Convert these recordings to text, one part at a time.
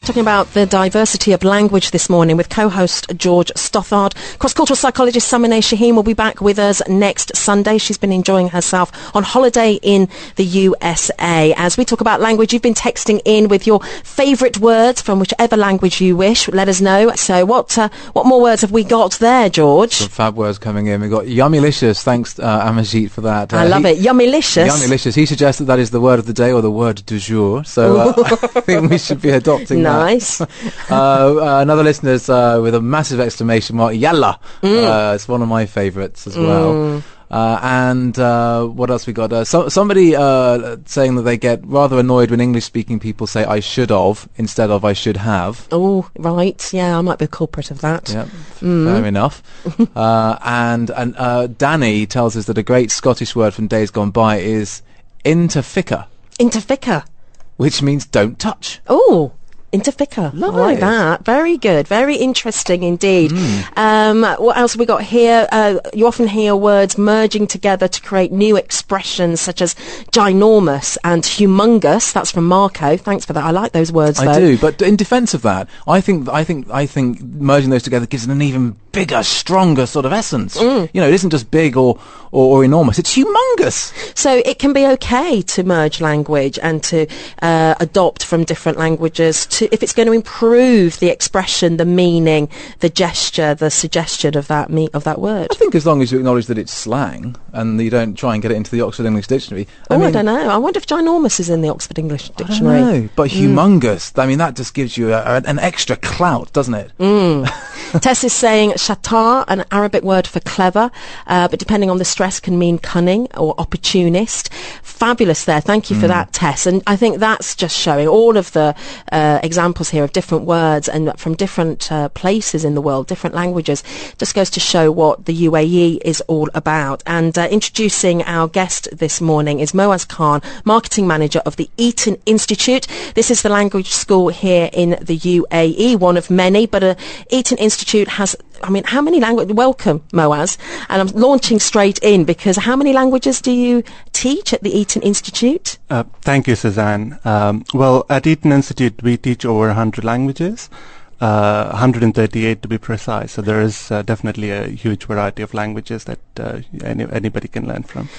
talking about the diversity of language this morning with co-host George Stothard. Cross-cultural psychologist Samineh Shaheen will be back with us next Sunday. She's been enjoying herself on holiday in the USA. As we talk about language, you've been texting in with your favourite words from whichever language you wish. Let us know. So what more words have we got there, George? Some fab words coming in. We've got yummylicious. Thanks, Amajit, for that. I love it. Yummylicious. Yummylicious. He suggests that is the word of the day or the word du jour. So I think we should be adopting nice. that. Another listener's with a massive exclamation mark. Yalla. It's one of my favourites as well. And what else we got? Somebody saying that they get rather annoyed when English-speaking people say "I should of" instead of "I should have." Oh, right. Yeah, I might be a culprit of that. Yeah, fair enough. And Danny tells us that a great Scottish word from days gone by is "interficker." Interficker, which means "don't touch." Oh. Interficker. Love I like it. that. Very good. Very interesting indeed. What else have we got here? You often hear words merging together to create new expressions such as ginormous and humongous. That's from Marco. Thanks for that. I like those words, though. I do, but in defence of that, I think merging those together gives it an even bigger, stronger sort of essence. You know, it isn't just big or enormous. It's humongous. So it can be okay to merge language and to adopt from different languages if it's going to improve the expression, the meaning, the gesture, the suggestion of that word. I think as long as you acknowledge that it's slang and you don't try and get it into the Oxford English Dictionary. I don't know. I wonder if ginormous is in the Oxford English Dictionary. I don't know, but humongous. I mean, that just gives you an extra clout, doesn't it? Tess is saying shatar, an Arabic word for clever, but depending on the stress can mean cunning or opportunist. Fabulous there. Thank you for that, Tess. And I think that's just showing all of the examples here of different words and from different places in the world, different languages. Just goes to show what the UAE is all about. And introducing our guest this morning is Moaz Khan, Marketing Manager of the Eton Institute. This is the language school here in the UAE, one of many, but Eton Institute has, I mean, how many languages? Welcome, Moaz. And I'm launching straight in because how many languages do you teach at the Eton Institute? Thank you, Suzanne. Well, at Eton Institute, we teach over 100 languages, 138 to be precise. So there is definitely a huge variety of languages that anybody can learn from.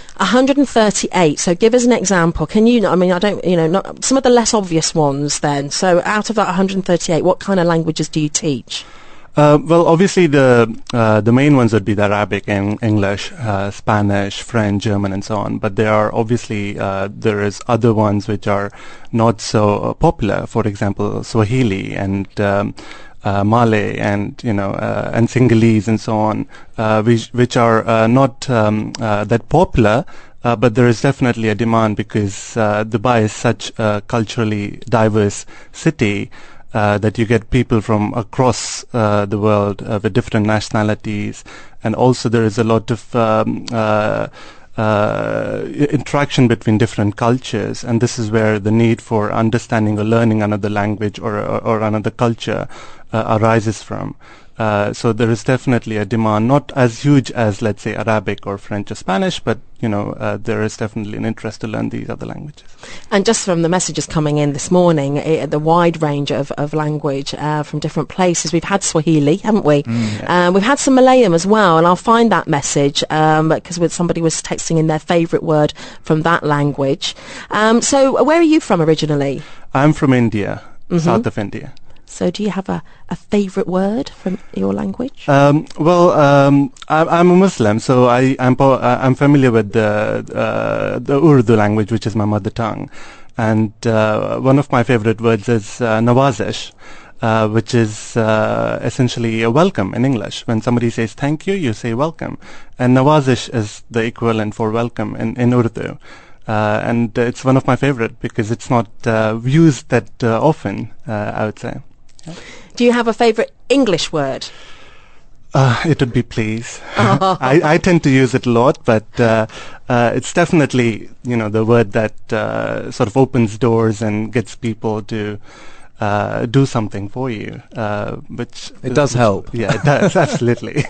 138. So give us an example. Can you, I mean, I don't, not some of the less obvious ones then. So out of that 138, what kind of languages do you teach? Well, obviously the main ones would be the Arabic, English, Spanish, French, German, and so on. But there are obviously there is other ones which are not so popular. For example, Swahili and Malay and and Sinhalese and so on, which are not that popular. But there is definitely a demand because Dubai is such a culturally diverse city. That you get people from across the world with different nationalities, and also there is a lot of interaction between different cultures, and this is where the need for understanding or learning another language or another culture arises from. So there is definitely a demand, not as huge as, let's say, Arabic or French or Spanish, but there is definitely an interest to learn these other languages. And just from the messages coming in this morning, the wide range of language from different places. We've had Swahili, haven't we? We've had some Malayalam as well, and I'll find that message because somebody was texting in their favourite word from that language. So where are you from originally? I'm from India, south of India. So do you have a favourite word from your language? Well, I'm a Muslim, so I'm familiar with the Urdu language, which is my mother tongue. And one of my favourite words is nawazish, which is essentially a welcome in English. When somebody says thank you, you say welcome. And nawazish is the equivalent for welcome in Urdu. And it's one of my favourite because it's not used that often, I would say. Yeah. Do you have a favourite English word? It would be please. I tend to use it a lot, but it's definitely the word that sort of opens doors and gets people to do something for you, which it does help. Yeah, it does absolutely.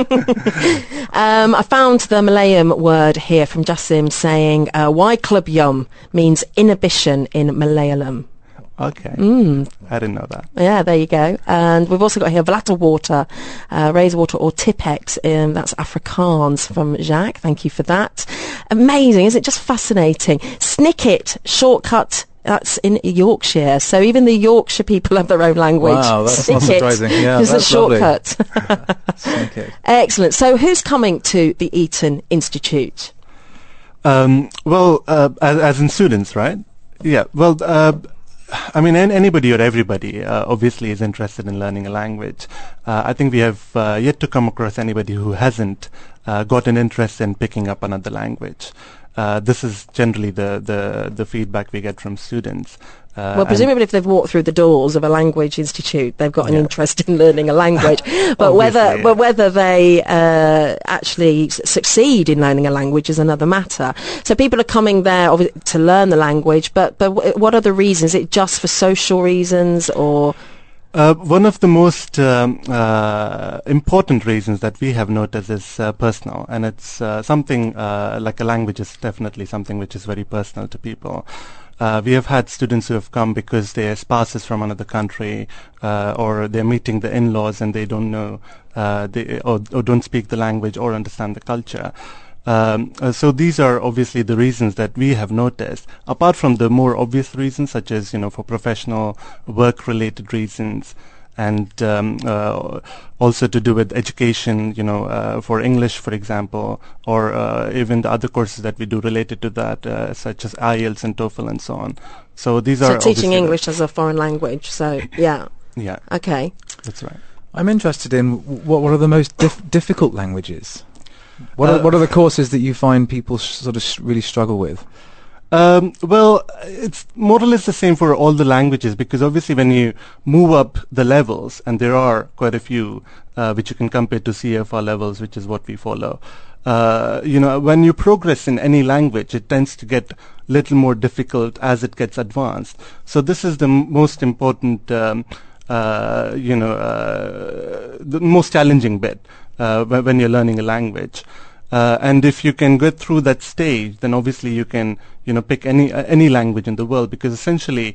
I found the Malayalam word here from Jasim saying "Why Club Yum" means inhibition in Malayalam. Okay. I didn't know that. Yeah, there you go. And we've also got here Water, Water or Tipex. That's Afrikaans from Jacques. Thank you for that. Amazing. Isn't it just fascinating? Snicket, shortcut. That's in Yorkshire. So even the Yorkshire people have their own language. Wow, that's not surprising. Yeah, is a that's shortcut. Snicket. Excellent. So who's coming to the Eton Institute? Well, as in students, right? Yeah. Well, I mean, anybody or everybody obviously is interested in learning a language. I think we have yet to come across anybody who hasn't got an interest in picking up another language. This is generally the feedback we get from students. Well, presumably if they've walked through the doors of a language institute, they've got an interest in learning a language. But whether they actually succeed in learning a language is another matter. So people are coming there to learn the language, but what are the reasons? Is it just for social reasons or... One of the most important reasons that we have noticed is personal, and it's something like a language is definitely something which is very personal to people. We have had students who have come because their spouse is from another country, or they're meeting the in-laws and they don't know, or don't speak the language or understand the culture. So these are obviously the reasons that we have noticed, apart from the more obvious reasons such as, for professional work-related reasons, and also to do with education, for English, for example, or even the other courses that we do related to that, such as IELTS and TOEFL and so on. So these are teaching English as a foreign language. So yeah. Yeah. Okay. That's right. I'm interested in what are the most difficult languages. What are the courses that you find people sort of really struggle with? Well, it's more or less the same for all the languages, because obviously when you move up the levels, and there are quite a few which you can compare to CFR levels, which is what we follow. When you progress in any language, it tends to get little more difficult as it gets advanced. So this is the most important, the most challenging bit when you're learning a language. And if you can get through that stage, then obviously you can, pick any language in the world, because essentially,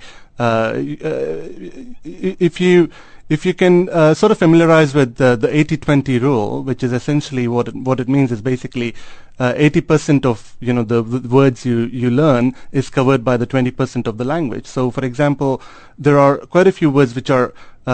if you can sort of familiarize with the 80-20 rule, which is essentially what it means is basically 80% of the words you learn is covered by the 20% of the language. So, for example, there are quite a few words which are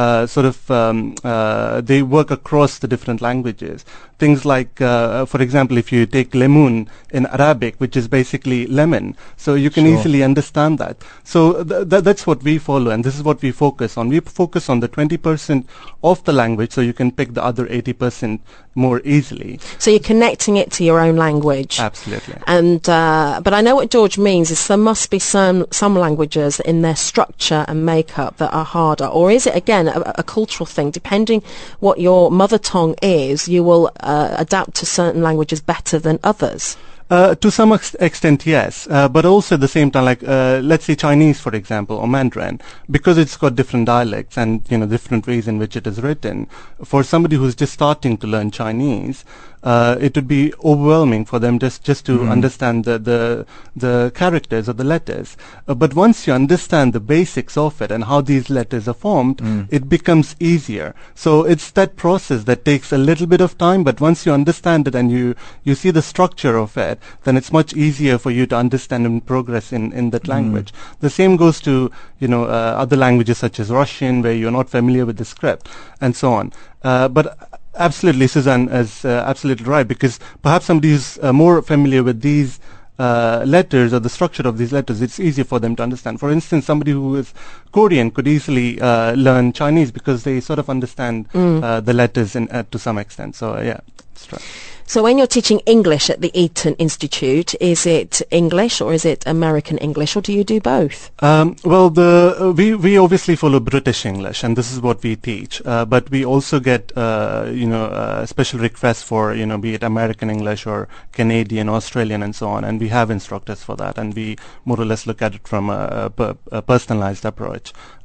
they work across the different languages. Things like, for example, if you take lemun in Arabic, which is basically lemon, so you can easily understand that. So that's what we follow, and this is what we focus on. We focus on the 20% of the language, so you can pick the other 80% more easily. So you're connecting it to your own language. Absolutely. And but I know what George means is there must be some languages in their structure and makeup that are harder, or is it again a cultural thing? Depending what your mother tongue is, you will adapt to certain languages better than others. To some extent, yes. But also at the same time, like, let's say Chinese, for example, or Mandarin, because it's got different dialects and, different ways in which it is written. For somebody who's just starting to learn Chinese, it would be overwhelming for them just to understand the characters or the letters. But once you understand the basics of it and how these letters are formed, it becomes easier. So it's that process that takes a little bit of time, but once you understand it and you see the structure of it, then it's much easier for you to understand and progress in that language. The same goes to, other languages such as Russian, where you're not familiar with the script, and so on. But absolutely, Suzanne is absolutely right, because perhaps somebody who's more familiar with these letters or the structure of these letters, it's easier for them to understand. For instance, somebody who is Korean could easily learn Chinese because they sort of understand the letters to some extent. So, yeah, that's right. So when you're teaching English at the Eton Institute, is it English or is it American English, or do you do both? Well, we obviously follow British English, and this is what we teach. But we also get special requests for be it American English or Canadian, Australian, and so on. And we have instructors for that, and we more or less look at it from a personalized approach.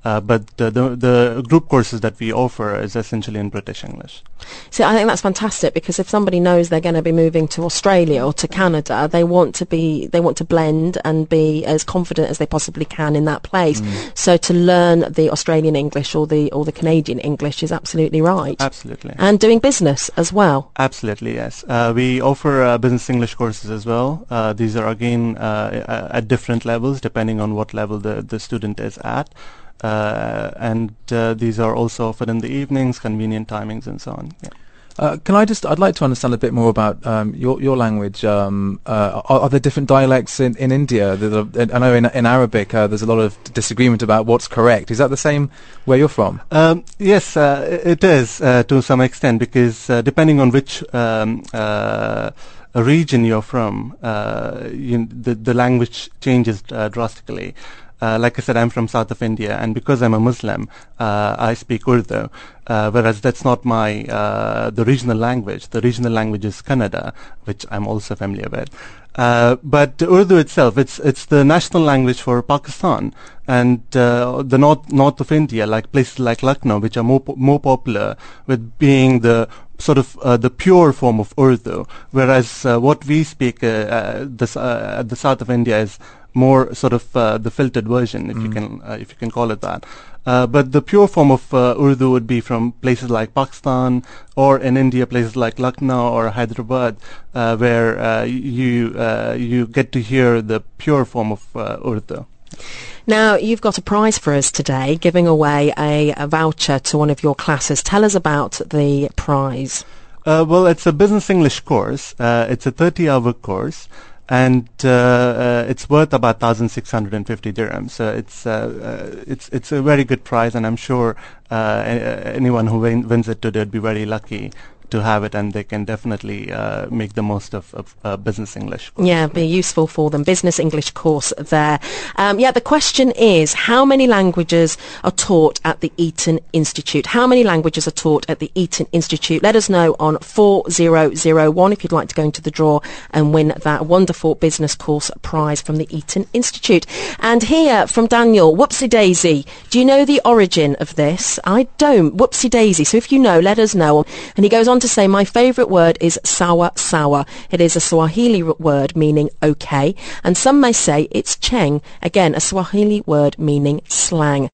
but the group courses that we offer is essentially in British English. So I think that's fantastic, because if somebody knows they're going to be moving to Australia or to Canada, they want to blend and be as confident as they possibly can in that place. So to learn the Australian English or the Canadian English is absolutely right. Absolutely. And doing business as well. Absolutely, yes. We offer business English courses as well. These are again at different levels depending on what level the student is at. And these are also offered in the evenings, convenient timings, and so on. Yeah. I'd like to understand a bit more about your language. Are there different dialects in India? I know in Arabic there's a lot of disagreement about what's correct. Is that the same where you're from? Yes, it is to some extent, because depending on which region you're from, the language changes drastically. Like I said, I'm from south of India, and because I'm a Muslim, I speak Urdu, whereas that's not my the regional language. The regional language is Kannada, which I'm also familiar with. But Urdu itself, it's the national language for Pakistan, and the north of India, like places like Lucknow, which are more popular with being the sort of the pure form of Urdu, whereas what we speak at the south of India is more sort of the filtered version, if you can call it that. But the pure form of Urdu would be from places like Pakistan, or in India, places like Lucknow or Hyderabad, where you get to hear the pure form of Urdu. Now, you've got a prize for us today, giving away a voucher to one of your classes. Tell us about the prize. Well, it's a business English course. It's a 30-hour course. And it's worth about 1,650 dirhams. So it's a very good prize, and I'm sure anyone who wins it today would be very lucky to have it, and they can definitely make the most of business English. Yeah, be useful for them. Business English course there. The question is, how many languages are taught at the Eton Institute? How many languages are taught at the Eton Institute? Let us know on 4001 if you'd like to go into the draw and win that wonderful business course prize from the Eton Institute. And here from Daniel, whoopsie daisy. Do you know the origin of this? I don't. Whoopsie daisy. So if you know, let us know. And he goes on to say, my favourite word is sawa sawa. It is a Swahili word meaning okay, and some may say it's cheng, again a Swahili word meaning slang.